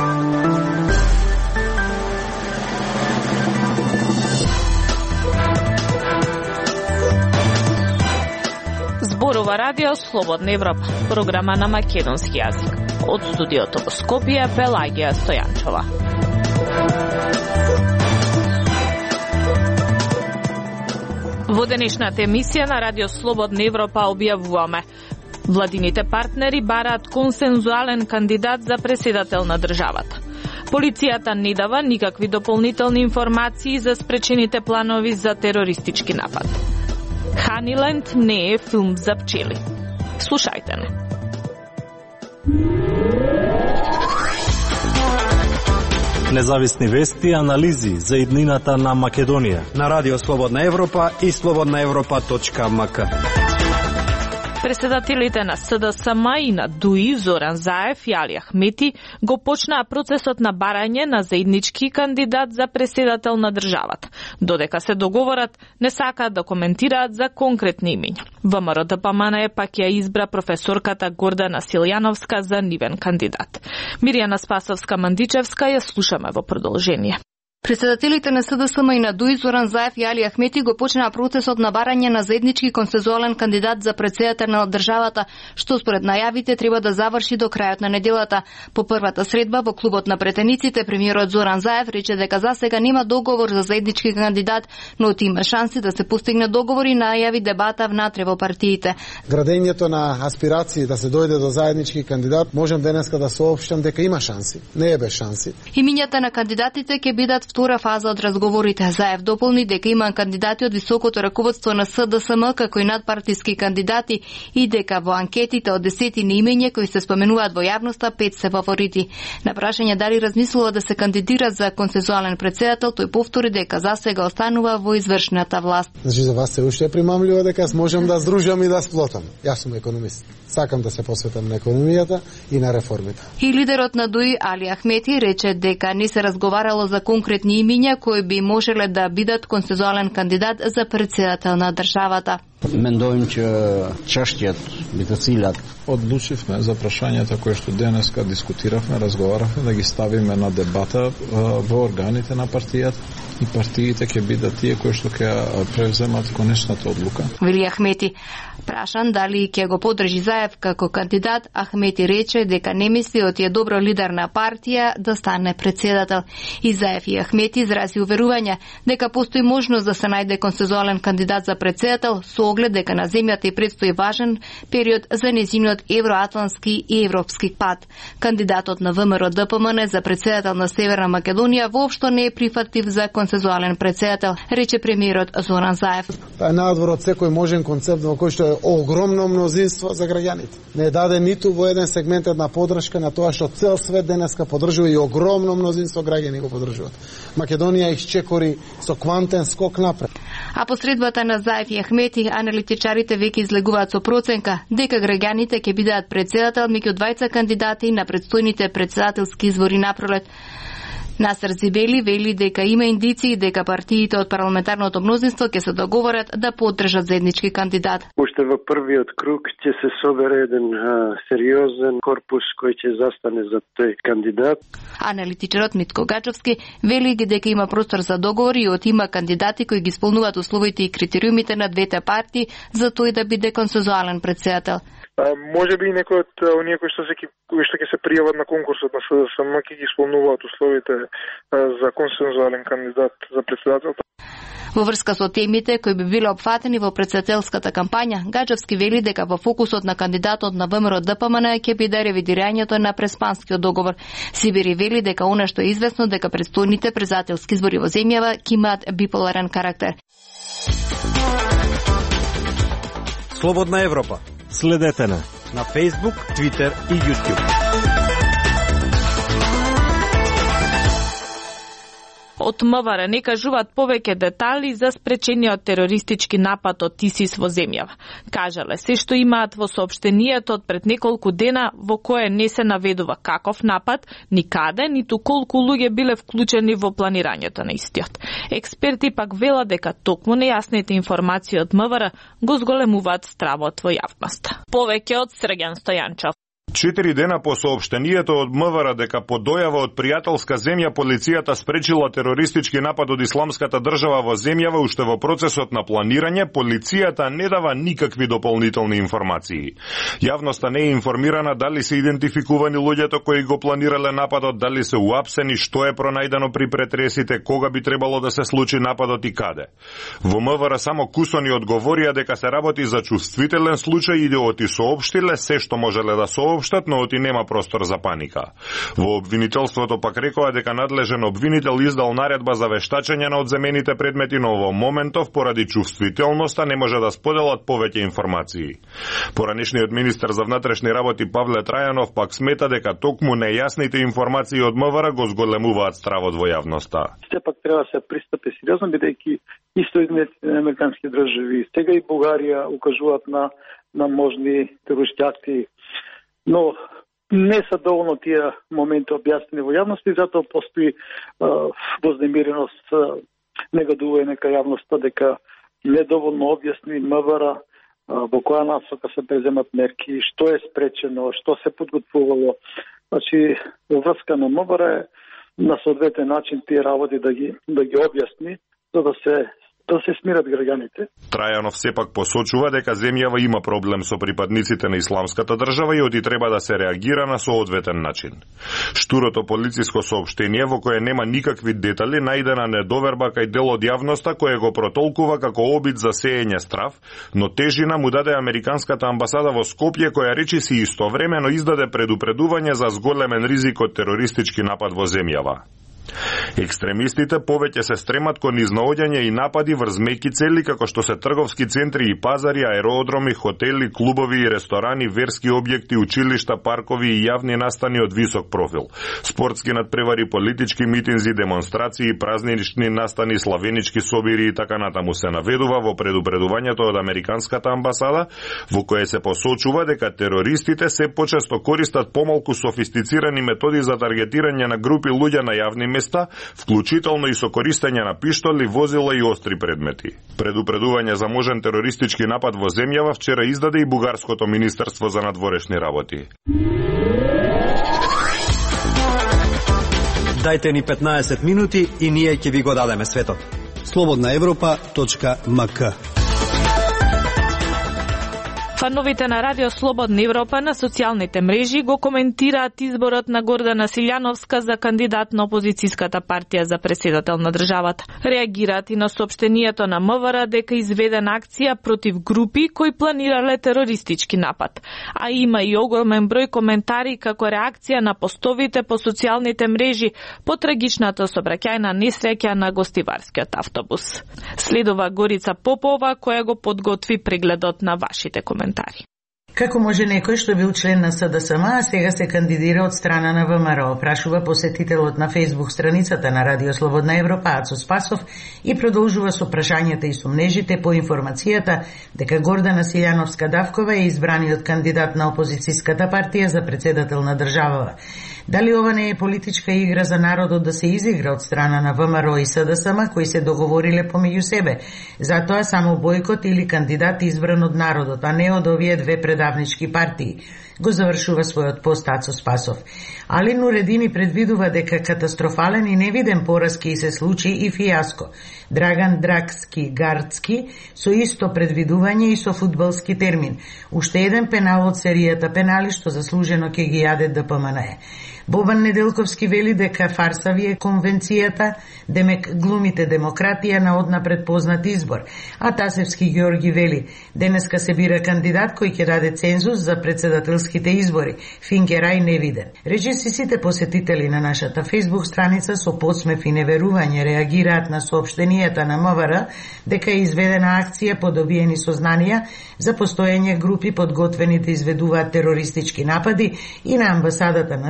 Зборува радио Слободна Европа, програма на македонски јазик. Од студиото во Скопје, Пелагија Стојанчова. Во денешната емисија на радио Слободна Европа објавуваме: владините партнери бараат консензуален кандидат за претседател на државата. Полицијата не дава никакви дополнителни информации за спречените планови за терористички напад. Ханиленд не е филм за пчели. Слушајте не. Независни вести и анализи за иднината на Македонија на радио Слободна Европа и slobodnaevropa.mk. Председателите на СДСМ и на ДУИ Зоран Заев и Али Ахмети го почнаа процесот на барање на заеднички кандидат за претседател на државата. Додека се договорат, не сакаат да коментираат за конкретни имиња. ВМРО-ДПМН пак ја избра професорката Гордана Силјановска за нивен кандидат. Мирјана Спасовска-Мандичевска ја слушаме во продолжение. Председателите на СДСМ и на ДУИ Зоран Заев и Али Ахмети го почнаа процесот на барање на заеднички консензуален кандидат за претседател на државата, што според најавите треба да заврши до крајот на неделата. По првата средба во клубот на претениците, премиерот Зоран Заев рече дека засега нема договор за заеднички кандидат, но има шанси да се постигне договор и најави дебата внатре во партиите. Градењето на аспирации да се дојде до заеднички кандидат, можам денеска да соопштам дека има шанси, не е без шанси. Имињата на кандидатите ќе бидат втора фаза од разговорите. Заев дополни дека има кандидати од високото раководство на СДСМ, како и надпартиски кандидати, и дека во анкетите од 10 имиња кои се споменуваат во јавноста, 5 се фаворити. На прашање дали размислува да се кандидира за консензуален претседател, тој повтори дека засега останува во извршната власт. Значи за вас се уште примамливо дека можам да здружам и да сплотам. Јас сум економист. Сакам да се посветам на економијата и на реформите. И лидерот на ДУИ Али Ахмети рече дека не се разговарало за конкретни имиња кои би можеле да бидат консензуален кандидат за претседател на државата. Мендовим че чаштијат бите цилјат. Одлучивме за прашањата кои што денеска дискутиравме, разговаравме да ги ставиме на дебата во органите на партијата и партиите ќе бидат тие кои што ќе превземат конечната одлука. Вели Ахмети. Прашан дали ќе го подржи Заев како кандидат, Ахмети рече дека не мисли од е добро лидер на партија да стане претседател. И Заев и Ахмети изрази уверување дека постои можност да се најде консензуален кандидат за претседател со оглед дека на земјата и предстои важен период за нејзиниот евроатлантски и европски пат. Кандидатот на ВМРО-ДПМН за претседател на Северна Македонија воопшто не е прифатлив за консензуален претседател, рече премиерот Зоран Заев. Тоа е надвор од секој можен концепт во кој што е огромно мнозинство за граѓаните. Не даде ниту во еден сегмент една подршка на тоа што цел свет денеска поддржува и огромно мнозинство граѓани го поддржуваат. Македонија исчекори со квантен скок напред. А посредбата на Заев и Ахмети, аналитичарите веќе излегуваат со проценка дека граѓаните ќе бидат претседател меѓу двајца кандидати на предстојните претседателски избори напролет. Насер Зибели вели дека има индиции дека партиите од парламентарното мнозинство ќе се договорат да поддржат заеднички кандидат. Уште во првиот круг ќе се собере еден сериозен корпус кој ќе застане за тој кандидат. Аналитичарот Митко Гачовски вели дека има простор за договор и од има кандидати кои ги исполнуваат условите и критериумите на двете партии за тој да биде консензуален претседател. Може би некои од оние кои што ќе се пријават на конкурсот на СДСМ ќе ги исполнуваат условите за консензуален кандидат за претседател. Во врска со темите кои би биле опфатени во претседателската кампања, Гачевски вели дека во фокусот на кандидатот на ВМРО-ДПМН ќе биде ревидирањето на преспанскиот договор. Сибири вели дека она што е известно дека предстојните претседателски избори во земјава ќе имаат биполарен карактер. Слободна Европа. Следете на Facebook, Twitter и YouTube. Од МВР не кажуваат повеќе детали за спречениот терористички напад од ИСИС во земјава. Кажале се што имаат во соопштението од пред неколку дена во кое не се наведува каков напад, ни каде, ниту колку луѓе биле вклучени во планирањето на истиот. Експерти пак велат дека токму нејасните информации од МВР го зголемуваат стравот во јавноста. Повеќе од Срѓан Стојанчов. 4 дена по соопштението од МВР дека по дојава од пријателска земја полицијата спречила терористички напад од Исламската држава во земјава, уште во процесот на планирање, полицијата не дава никакви дополнителни информации. Јавноста не е информирана дали се идентификувани луѓето кои го планирале нападот, дали се уапсени, што е пронајдено при претресите, кога би требало да се случи нападот и каде. Во МВР само кусони одговорија дека се работи за чувствителен случај и да оти соопштиле се што можеле да соопштат, но оти нема простор за паника. Во обвинителството пак рекоа дека надлежен обвинител издал наредба за вештачење на одземените предмети, но во моментов поради чувствителноста не може да споделат повеќе информации. Поранешниот министер за внатрешни работи Павле Трајанов пак смета дека токму нејасните информации од МВР го зголемуваат стравот во јавноста. Сепак треба да се пристапи сериозно, бидејќи исто изместени американски држави, сега и Бугарија укажуваат на можни терористички акции, но не се доволно тие моменти објаснени во јавност и затоа постои вознемиреност, негодување нека јавноста дека недоволно објасни МВР во која насока се преземат мерки, што е спречено, што се подготвувало. Значи, во врска на МВР на соодветен начин тие работи да ги објасни, за да се смират граѓаните. Трајанов сепак посочува дека земјава има проблем со припадниците на Исламската држава и оти треба да се реагира на соодветен начин. Штурото полициско соопштение во кое нема никакви детали најдена недоверба кај дел од јавноста кој го протолкува како обид за сеење страв, но тежина му даде американската амбасада во Скопје која речиси истовремено издаде предупредување за зголемен ризик од терористички напад во земјава. Екстремистите повеќе се стремат кон изнаоѓање и напади врз меки цели како што се трговски центри и пазари, аеродроми, хотели, клубови и ресторани, верски објекти, училишта, паркови и јавни настани од висок профил, спортски надпревари, политички митинзи, демонстрации, празнични настани, славенички собири и така натаму се наведува во предупредувањето од американската амбасада, во кое се посочува дека терористите се почесто користат помалку софистицирани методи за таргетирање на групи луѓе на јавни места, вклучително и со користење на пиштоли, возила и остри предмети. Предупредување за можен терористички напад во земјава вчера издаде и Бугарското министерство за надворешни работи. Дајте ни 15 минути и ние ќе ви го дадеме светот. slobodnaevropa.mk. Фановите на Радио Слободна Европа на социјалните мрежи го коментираат изборот на Гордана Силјановска за кандидат на опозицијската партија за претседател на државата. Реагираат и на соопштението на МВР дека изведена акција против групи кои планирале терористички напад. А има и огромен број коментари како реакција на постовите по социјалните мрежи по трагичната сообраќајна несреќа на гостиварскиот автобус. Следува Горица Попова која го подготви прегледот на вашите коментари. Како може некој што бил член на СДСМ, а сега се кандидира од страна на ВМРО, прашува посетителот на Facebook страницата на Радио Слободна Европа Ацо Спасов и продолжува со прашањата и сомнежите по информацијата дека Гордана Силјановска Давкова е избраниот кандидат на опозицијската партија за претседател на државава. Дали ова не е политичка игра за народот да се изигра од страна на ВМРО и СДСМ кои се договориле помеѓу себе? Затоа само бојкот или кандидат избран од народот, а не од овие две предавнички партии. Го завршува својот пост Ацо Спасов. Алин Уредини предвидува дека катастрофален и невиден пораз ќе се случи и фијаско. Драган Дракски Гардски со исто предвидување и со фудбалски термин. Уште еден пенал од серијата пенали што заслужено ќе ги јаде ДПМНЕ. Бобан Неделковски вели дека фарса ви е конвенцијата, демек глумите демократија на одна предпознат избор. А Тасевски Георги вели, денеска се бира кандидат кој ќе даде цензус за председателските избори. Фингерај невиден. Речиси сите посетители на нашата Facebook страница со подсмев и неверување реагираат на соопштенијата на МВР дека е изведена акција по добиени сознанија за постоење групи подготвени да изведуваат терористички напади и на амбасадата на САД дека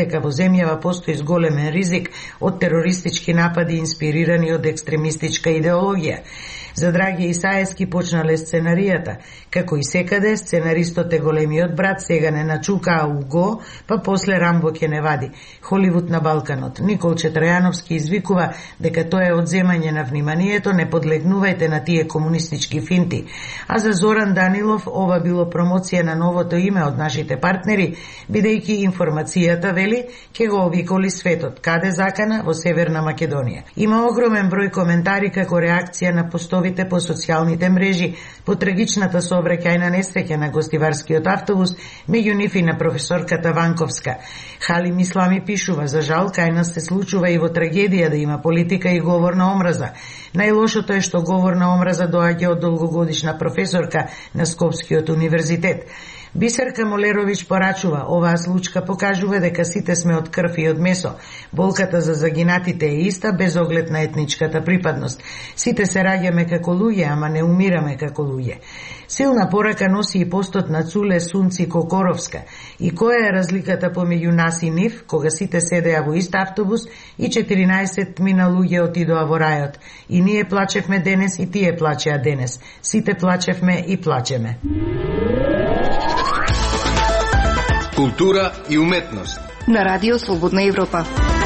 дека во земјава постои зголемен ризик од терористички напади инспирирани од екстремистичка идеологија. За Драги Исаевски почнале сценаријата. Како и секаде, сценаристот е големиот брат, сега не начука Уго, па после Рамбо ќе не вади. Холивуд на Балканот. Николче Трајановски извикува дека тоа е одземање на вниманието, не подлегнувајте на тие комунистички финти. А за Зоран Данилов ова било промоција на новото име од нашите партнери, бидејќи информацијата, вели, ќе го обиколи светот. Каде закана? Во Северна Македонија. Има огромен број коментари како реакција на постовите по социјалните мрежи по трагичната сообраќајна несреќа на гостиварскиот автобус, меѓу нив и на професорката Ванковска. Халим Ислами пишува: за жал, кај нас се случува и во трагедија да има политика и говор на омраза. Најлошото е што говор на омраза доаѓа од долгогодишна професорка на Скопскиот универзитет. Бисерка Молерович порачува: оваа случка покажува дека сите сме од крв и од месо. Болката за загинатите е иста без оглед на етничката припадност. Сите се раѓаме како луѓе, ама не умираме како луѓе. Силна порака носи и постот на Цуле Сунци Кокоровска. И која е разликата помеѓу нас и нив, кога сите седеа во ист автобус и 14 мина луѓе отидоа во рајот. И ние плачевме денес и тие плачеа денес. Сите плачевме и плачеме. Култура и уметност на Радио Слободна Европа.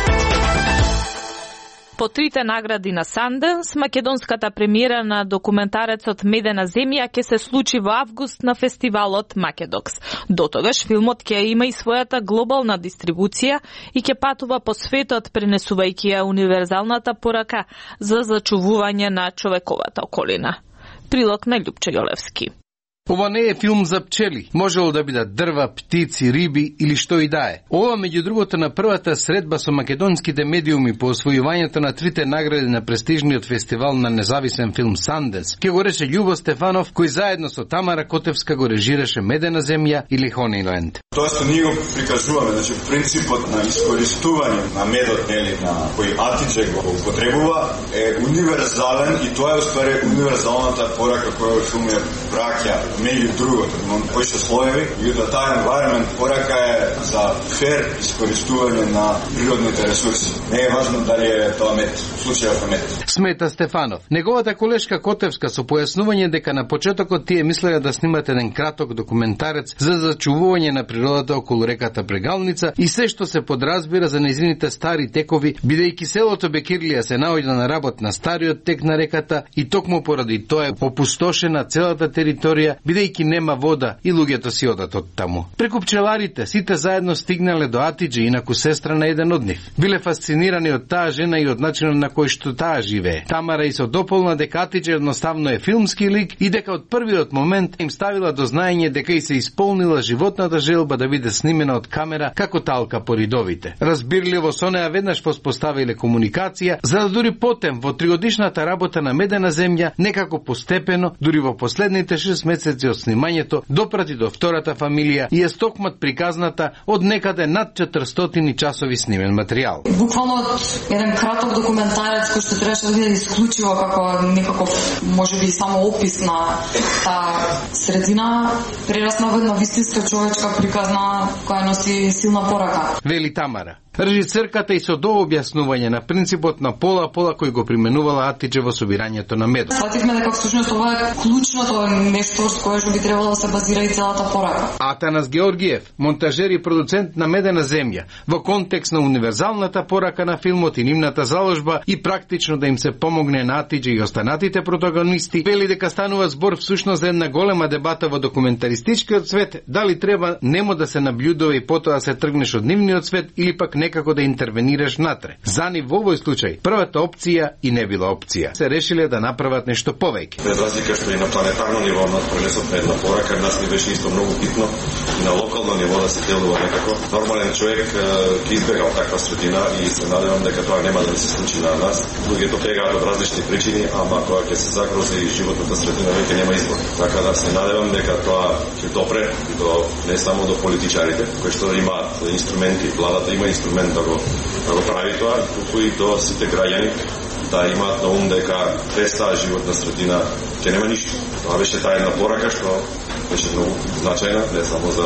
По трите награди на Санденс, македонската премиера на документарецот Медена земја ќе се случи во август на фестивалот Македокс. До тогаш филмот ќе има и својата глобална дистрибуција и ќе патува по светот, пренесувајќи ја универзалната порака за зачувување на човековата околина. Прилог на Љупче Јолевски. Ова не е филм за пчели. Можело да бидат дрва, птици, риби или што и да е. Ова, меѓу другото, на првата средба со македонските медиуми по освојувањето на трите награди на престижниот фестивал на независен филм Санденс, ке го рече Љубо Стефанов, кој заедно со Тамара Котевска го режираше Медена земја или Хониленд. Тоа што ние го прикажуваме, значи принципот на искористување на медот, нели, на кој Атидже го употребува, е универзален и тоа е уствари универзалната порака која во филм ја праќа меѓу другото, но повеќе слоеви, и да таа environment порака е за фер искористување на природните ресурси. Не е важно дали е тоа мед, случајот мед. Смета Стефанов. Неговата колешка Котевска со појаснување дека на почетокот тие мислеа да снимат еден краток документарец за зачувување на природата околу реката Прегалница и се што се подразбира за нејзините стари текови, бидејќи селото Бекирлија се наоѓа на работ на стариот тек на реката и токму поради тоа е опустошена целата територија, бидејќи нема вода и луѓето си одат од таму. Преку пчеларите сите заедно стигнале до Атидже, инаку сестра на еден од нив. Биле фасцинирани од таа жена и од начинот на кој што таа живее. Тамара и со дополна дека Атидже едноставно е филмски лик и дека од првиот момент им ставила до знаење дека и се исполнила животната желба да биде снимена од камера како талка по ридовите. Разбирливо со неа веднаш воспоставиле комуникација, за да дури потем во тригодишната работа на Медена земја некако постепено, дури во последните 6 месеци од снимањето, допрати до втората фамилија и е стокмат приказната од некаде над 400 часови снимен материјал. Буквално еден краток документарец кој што требаше да биде исклучиво како некаков можеби само опис на таа средина, прерасна во една вистинска човечка приказна која носи силна порака. Вели Тамара. Режисерката и со дообјаснување на принципот на пола-пола кој го применувала Атидже во собирањето на медот. Свативме дека всушност ова е клучното нешто со кое што би требало да се базира и целата порака. Атанас Георгиев, монтажер и продуцент на Медена земја, во контекст на универзалната порака на филмот и нивната заложба и практично да им се помогне на Атидже и останатите протагонисти, вели дека станува збор всушност за една голема дебата во документаристичкиот свет, дали треба немо да се наблюдува и потоа се тргнеш од нивниот свет или пак некако да интервенираш натре. За нив во овој случај првата опција и не била опција. Се решиле да направат нешто повеќе. Без разлика што и на планетарно ниво нас пренесовме една порака, нас ни беше исто многу битно и на локално ниво да се делува некако. Нормален човек ќе избега од таква средина и се надевам дека тоа нема да ни се случи на нас. Луѓето бегаат од различни причини, ама кога ќе се загрози животната средина веќе нема избор. Така да се надевам дека тоа ќе допре до не само до политичарите кои што имаат инструменти, владата има инструменти да го прави тоа, туку и до сите граѓани да имаат на ум дека без таа животна средина ќе нема ништо. Тоа беше таа една порака што беше многу значајна, не само за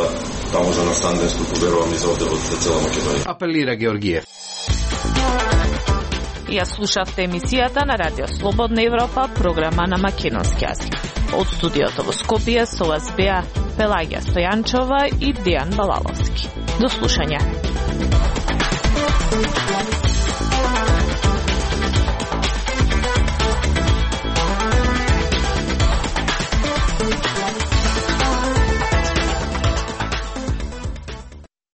таму за настан ден струку верувам и за одевот за цела Македонија. Апелира Георгиев. Ја слушавте емисијата на Радио Слободна Европа, програма на македонски јазик. Од студиото во Скопје со вас беа Пелагија Стојанчова и Дејан Балаловски. До слушање.